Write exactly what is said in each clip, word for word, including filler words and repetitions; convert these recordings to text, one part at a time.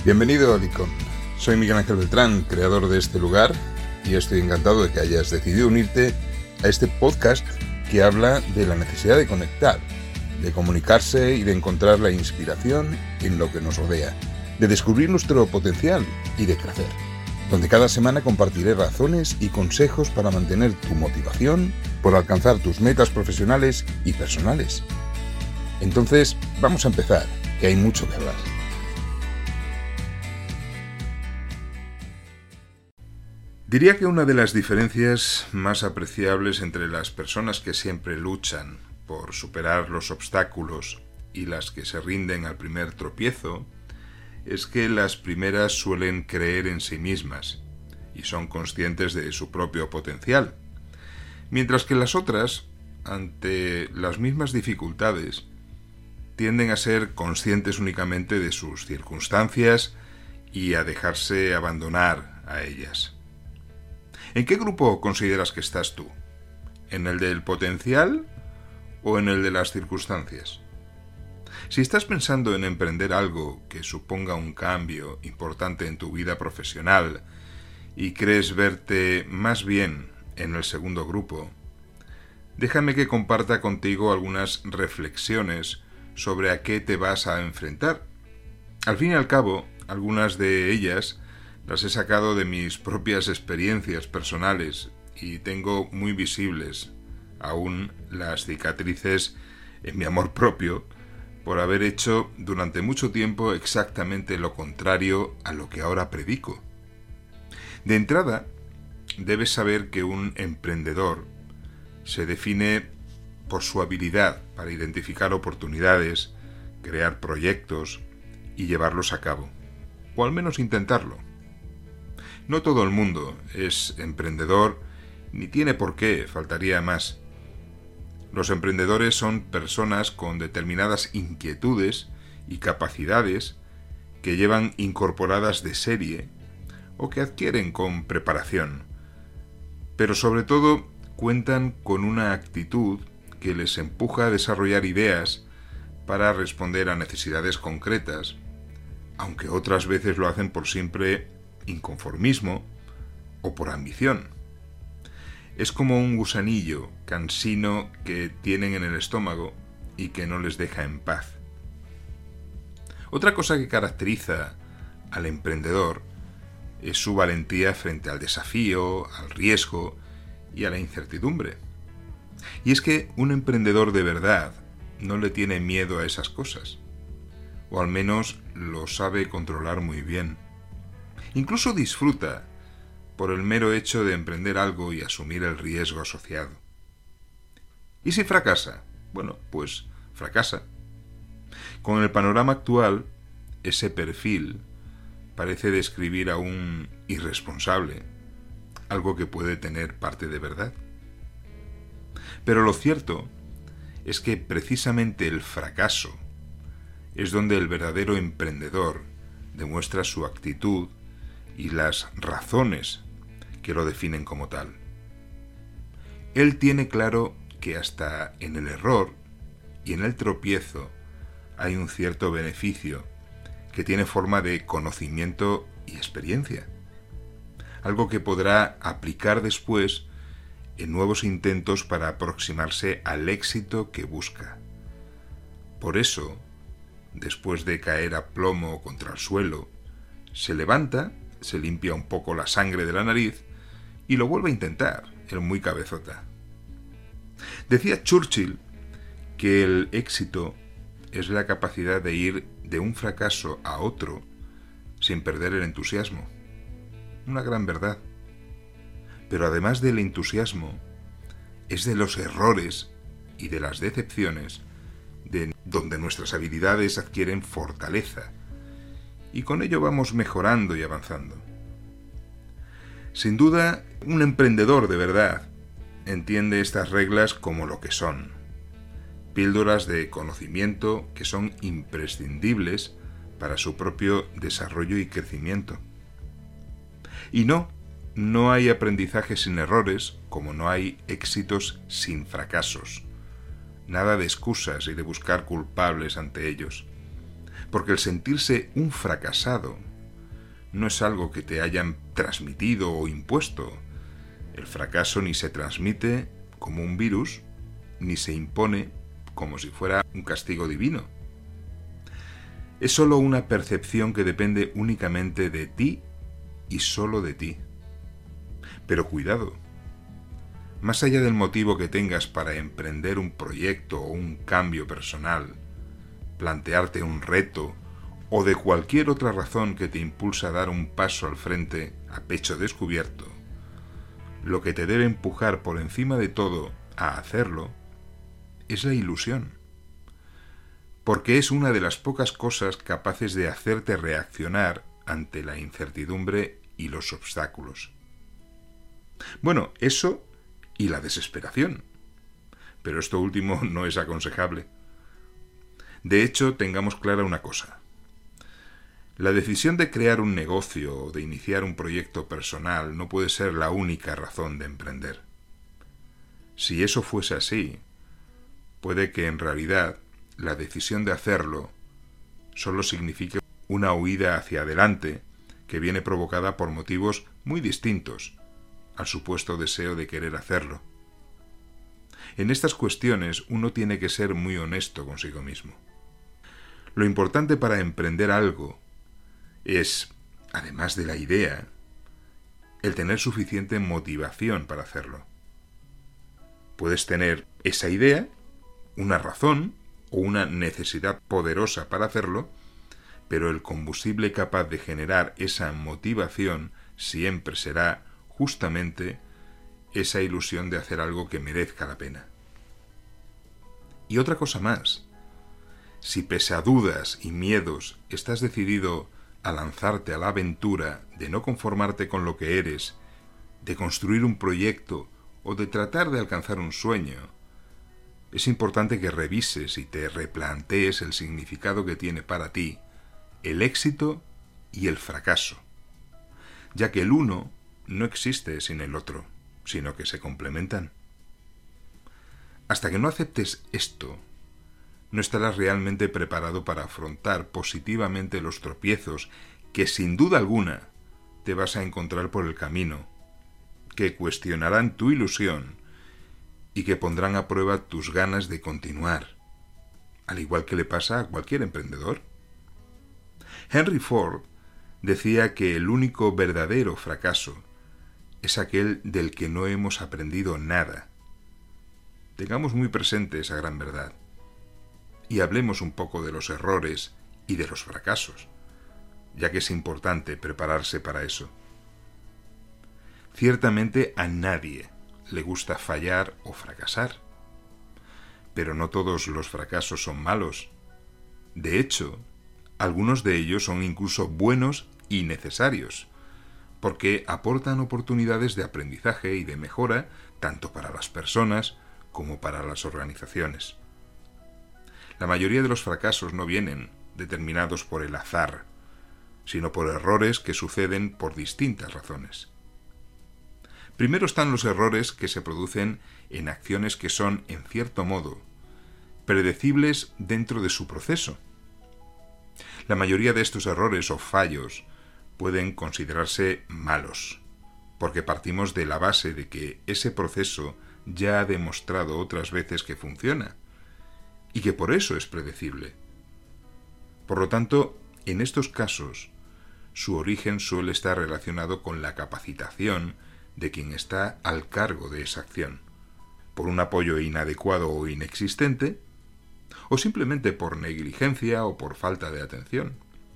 Bienvenido a Licon. Soy Miguel Ángel Beltrán, creador de este lugar, y estoy encantado de que hayas decidido unirte a este podcast que habla de la necesidad de conectar, de comunicarse y de encontrar la inspiración en lo que nos rodea, de descubrir nuestro potencial y de crecer, donde cada semana compartiré razones y consejos para mantener tu motivación por alcanzar tus metas profesionales y personales. Entonces, vamos a empezar, que hay mucho que hablar. Diría que una de las diferencias más apreciables entre las personas que siempre luchan por superar los obstáculos y las que se rinden al primer tropiezo es que las primeras suelen creer en sí mismas y son conscientes de su propio potencial, mientras que las otras, ante las mismas dificultades, tienden a ser conscientes únicamente de sus circunstancias y a dejarse abandonar a ellas. ¿En qué grupo consideras que estás tú? ¿En el del potencial o en el de las circunstancias? Si estás pensando en emprender algo que suponga un cambio importante en tu vida profesional y crees verte más bien en el segundo grupo, déjame que comparta contigo algunas reflexiones sobre a qué te vas a enfrentar. Al fin y al cabo, algunas de ellas las he sacado de mis propias experiencias personales y tengo muy visibles aún las cicatrices en mi amor propio por haber hecho durante mucho tiempo exactamente lo contrario a lo que ahora predico. De entrada, debes saber que un emprendedor se define por su habilidad para identificar oportunidades, crear proyectos y llevarlos a cabo, o al menos intentarlo. No todo el mundo es emprendedor, ni tiene por qué, faltaría más. Los emprendedores son personas con determinadas inquietudes y capacidades que llevan incorporadas de serie o que adquieren con preparación, pero sobre todo cuentan con una actitud que les empuja a desarrollar ideas para responder a necesidades concretas, aunque otras veces lo hacen por simple inconformismo o por ambición. Es como un gusanillo cansino que tienen en el estómago y que no les deja en paz. Otra cosa que caracteriza al emprendedor es su valentía frente al desafío, al riesgo y a la incertidumbre. Y es que un emprendedor de verdad no le tiene miedo a esas cosas, o al menos lo sabe controlar muy bien. Incluso disfruta por el mero hecho de emprender algo y asumir el riesgo asociado. ¿Y si fracasa? Bueno, pues fracasa. Con el panorama actual, ese perfil parece describir a un irresponsable, algo que puede tener parte de verdad. Pero lo cierto es que precisamente el fracaso es donde el verdadero emprendedor demuestra su actitud y las razones que lo definen como tal. Él tiene claro que hasta en el error y en el tropiezo hay un cierto beneficio que tiene forma de conocimiento y experiencia, algo que podrá aplicar después en nuevos intentos para aproximarse al éxito que busca. Por eso, después de caer a plomo contra el suelo, se levanta, se limpia un poco la sangre de la nariz y lo vuelve a intentar, el muy cabezota. Decía Churchill que el éxito es la capacidad de ir de un fracaso a otro sin perder el entusiasmo. Una gran verdad. Pero además del entusiasmo, es de los errores y de las decepciones de donde nuestras habilidades adquieren fortaleza, y con ello vamos mejorando y avanzando. Sin duda, un emprendedor de verdad entiende estas reglas como lo que son: píldoras de conocimiento que son imprescindibles para su propio desarrollo y crecimiento. Y no, no hay aprendizaje sin errores, como no hay éxitos sin fracasos. Nada de excusas y de buscar culpables ante ellos, porque el sentirse un fracasado no es algo que te hayan transmitido o impuesto. El fracaso ni se transmite como un virus, ni se impone como si fuera un castigo divino. Es solo una percepción que depende únicamente de ti y solo de ti. Pero cuidado, más allá del motivo que tengas para emprender un proyecto o un cambio personal, plantearte un reto o de cualquier otra razón que te impulsa a dar un paso al frente a pecho descubierto, lo que te debe empujar por encima de todo a hacerlo es la ilusión, porque es una de las pocas cosas capaces de hacerte reaccionar ante la incertidumbre y los obstáculos. Bueno, eso y la desesperación, pero esto último no es aconsejable. De hecho, tengamos clara una cosa. La decisión de crear un negocio o de iniciar un proyecto personal no puede ser la única razón de emprender. Si eso fuese así, puede que en realidad la decisión de hacerlo solo signifique una huida hacia adelante que viene provocada por motivos muy distintos al supuesto deseo de querer hacerlo. En estas cuestiones uno tiene que ser muy honesto consigo mismo. Lo importante para emprender algo es, además de la idea, el tener suficiente motivación para hacerlo. Puedes tener esa idea, una razón o una necesidad poderosa para hacerlo, pero el combustible capaz de generar esa motivación siempre será justamente esa ilusión de hacer algo que merezca la pena. Y otra cosa más, si pese a dudas y miedos estás decidido a lanzarte a la aventura de no conformarte con lo que eres, de construir un proyecto o de tratar de alcanzar un sueño, es importante que revises y te replantees el significado que tiene para ti el éxito y el fracaso, ya que el uno no existe sin el otro, sino que se complementan. Hasta que no aceptes esto, no estarás realmente preparado para afrontar positivamente los tropiezos que sin duda alguna te vas a encontrar por el camino, que cuestionarán tu ilusión y que pondrán a prueba tus ganas de continuar, al igual que le pasa a cualquier emprendedor. Henry Ford decía que el único verdadero fracaso es aquel del que no hemos aprendido nada. Tengamos muy presente esa gran verdad y hablemos un poco de los errores y de los fracasos, ya que es importante prepararse para eso. Ciertamente a nadie le gusta fallar o fracasar, pero no todos los fracasos son malos. De hecho, algunos de ellos son incluso buenos y necesarios, porque aportan oportunidades de aprendizaje y de mejora tanto para las personas como para las organizaciones. La mayoría de los fracasos no vienen determinados por el azar, sino por errores que suceden por distintas razones. Primero están los errores que se producen en acciones que son, en cierto modo, predecibles dentro de su proceso. La mayoría de estos errores o fallos pueden considerarse malos, porque partimos de la base de que ese proceso ya ha demostrado otras veces que funciona, y que por eso es predecible. Por lo tanto, en estos casos, su origen suele estar relacionado con la capacitación de quien está al cargo de esa acción, por un apoyo inadecuado o inexistente, o simplemente por negligencia o por falta de atención.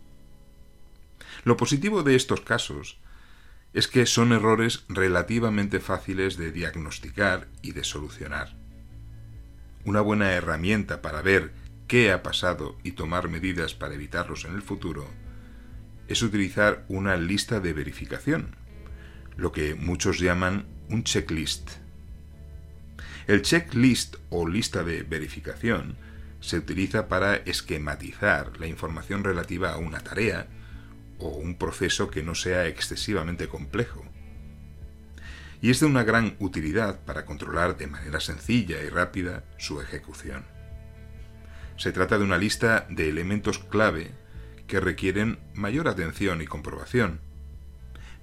Lo positivo de estos casos es que son errores relativamente fáciles de diagnosticar y de solucionar. Una buena herramienta para ver qué ha pasado y tomar medidas para evitarlos en el futuro es utilizar una lista de verificación, lo que muchos llaman un checklist. El checklist o lista de verificación se utiliza para esquematizar la información relativa a una tarea o un proceso que no sea excesivamente complejo. Y es de una gran utilidad para controlar de manera sencilla y rápida su ejecución. Se trata de una lista de elementos clave que requieren mayor atención y comprobación,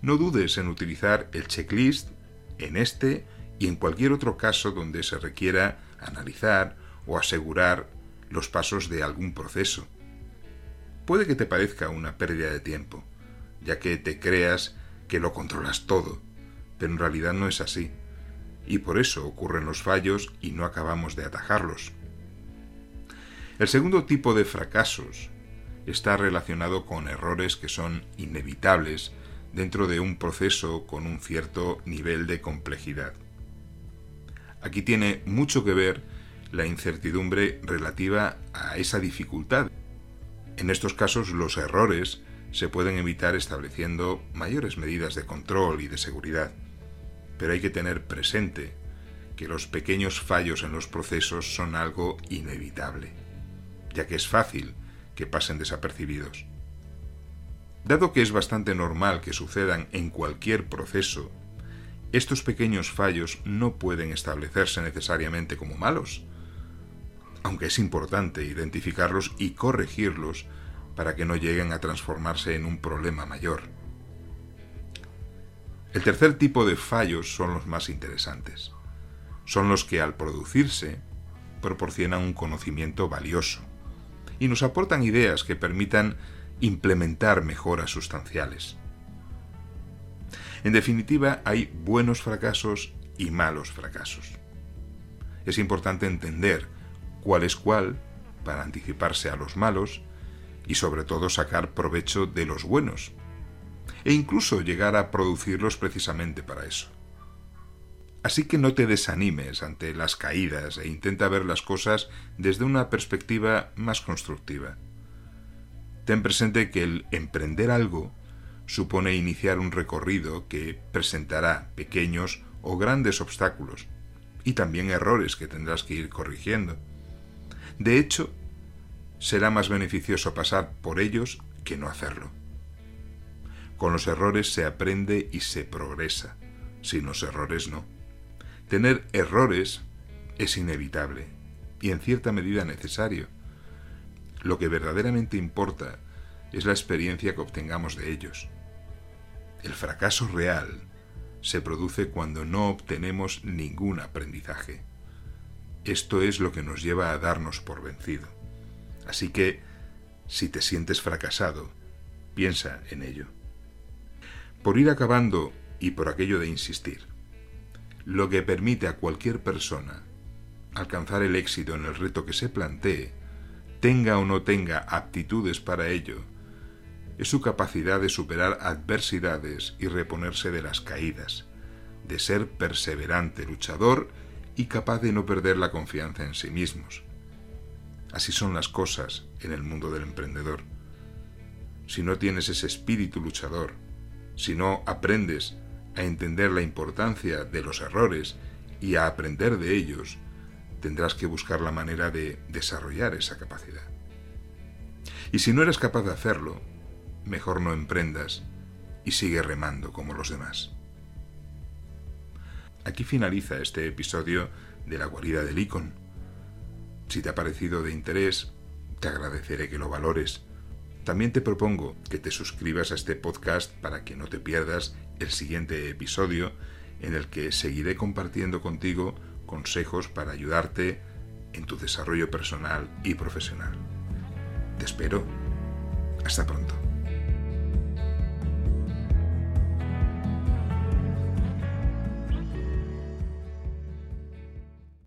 no dudes en utilizar el checklist en este y en cualquier otro caso donde se requiera analizar o asegurar los pasos de algún proceso. Puede que te parezca una pérdida de tiempo, ya que te creas que lo controlas todo, pero en realidad no es así, y por eso ocurren los fallos y no acabamos de atajarlos. El segundo tipo de fracasos está relacionado con errores que son inevitables dentro de un proceso con un cierto nivel de complejidad. Aquí tiene mucho que ver la incertidumbre relativa a esa dificultad. En estos casos, los errores se pueden evitar estableciendo mayores medidas de control y de seguridad, pero hay que tener presente que los pequeños fallos en los procesos son algo inevitable, ya que es fácil que pasen desapercibidos. Dado que es bastante normal que sucedan en cualquier proceso, estos pequeños fallos no pueden establecerse necesariamente como malos, aunque es importante identificarlos y corregirlos para que no lleguen a transformarse en un problema mayor. El tercer tipo de fallos son los más interesantes. Son los que al producirse proporcionan un conocimiento valioso y nos aportan ideas que permitan implementar mejoras sustanciales. En definitiva, hay buenos fracasos y malos fracasos. Es importante entender cuál es cuál para anticiparse a los malos y sobre todo sacar provecho de los buenos e incluso llegar a producirlos precisamente para eso. Así que no te desanimes ante las caídas e intenta ver las cosas desde una perspectiva más constructiva. Ten presente que el emprender algo supone iniciar un recorrido que presentará pequeños o grandes obstáculos y también errores que tendrás que ir corrigiendo. De hecho, será más beneficioso pasar por ellos que no hacerlo. Con los errores se aprende y se progresa, sin los errores no. Tener errores es inevitable y en cierta medida necesario. Lo que verdaderamente importa es la experiencia que obtengamos de ellos. El fracaso real se produce cuando no obtenemos ningún aprendizaje. Esto es lo que nos lleva a darnos por vencido. Así que, si te sientes fracasado, piensa en ello. Por ir acabando y por aquello de insistir, lo que permite a cualquier persona alcanzar el éxito en el reto que se plantee, tenga o no tenga aptitudes para ello, es su capacidad de superar adversidades y reponerse de las caídas, de ser perseverante, luchador y capaz de no perder la confianza en sí mismos. Así son las cosas en el mundo del emprendedor. Si no tienes ese espíritu luchador, si no aprendes a entender la importancia de los errores y a aprender de ellos, tendrás que buscar la manera de desarrollar esa capacidad. Y si no eres capaz de hacerlo, mejor no emprendas y sigue remando como los demás. Aquí finaliza este episodio de La Guarida del Icon. Si te ha parecido de interés, te agradeceré que lo valores. También te propongo que te suscribas a este podcast para que no te pierdas el siguiente episodio en el que seguiré compartiendo contigo consejos para ayudarte en tu desarrollo personal y profesional. Te espero. Hasta pronto.